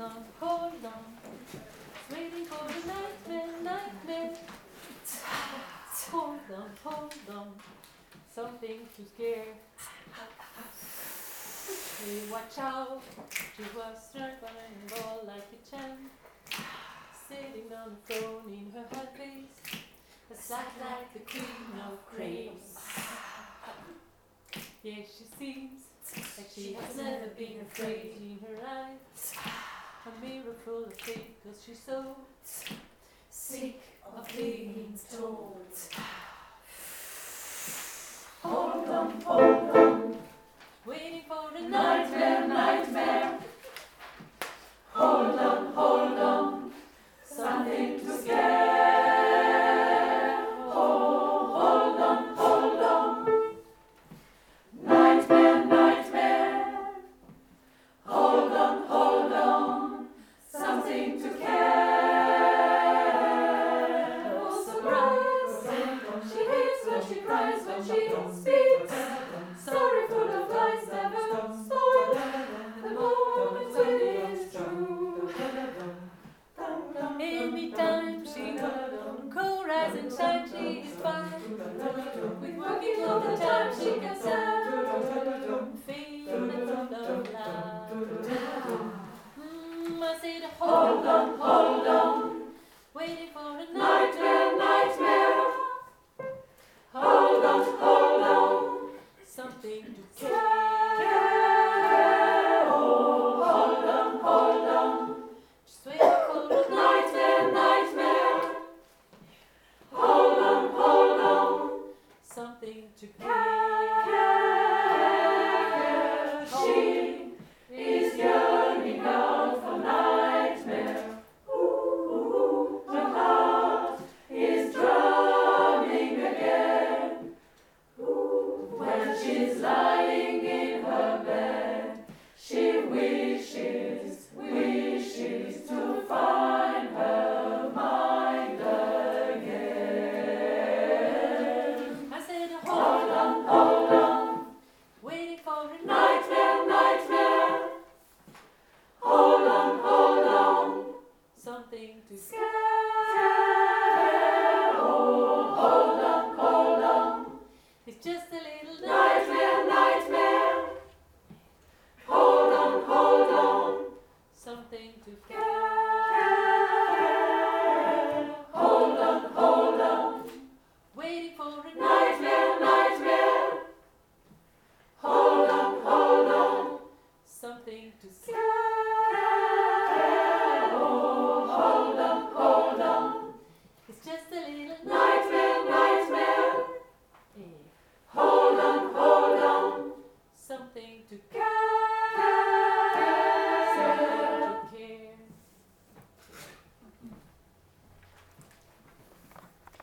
hold on. Waiting for the nightmare. Hold on. Something to scare. Hey, watch out. She was struggling all like a champ. Sitting on the throne in her high face. A sight like the queen of cranes. Yeah, she seems like she has never been afraid in her eyes. A mirror full of faith, cause she's so sick of being told. Hold on, waiting for the nightmare. Hold on, something to scare. Hold on, nightmare. Hold on, something to care. Oh, surprise, she hates when she cries, when she speaks. Sorry for the flies, never spoil the moment when it's true. Anytime she cold rise and shine, she is fine. With working all the time, she can stand. Feel it from the line. I say the hold on.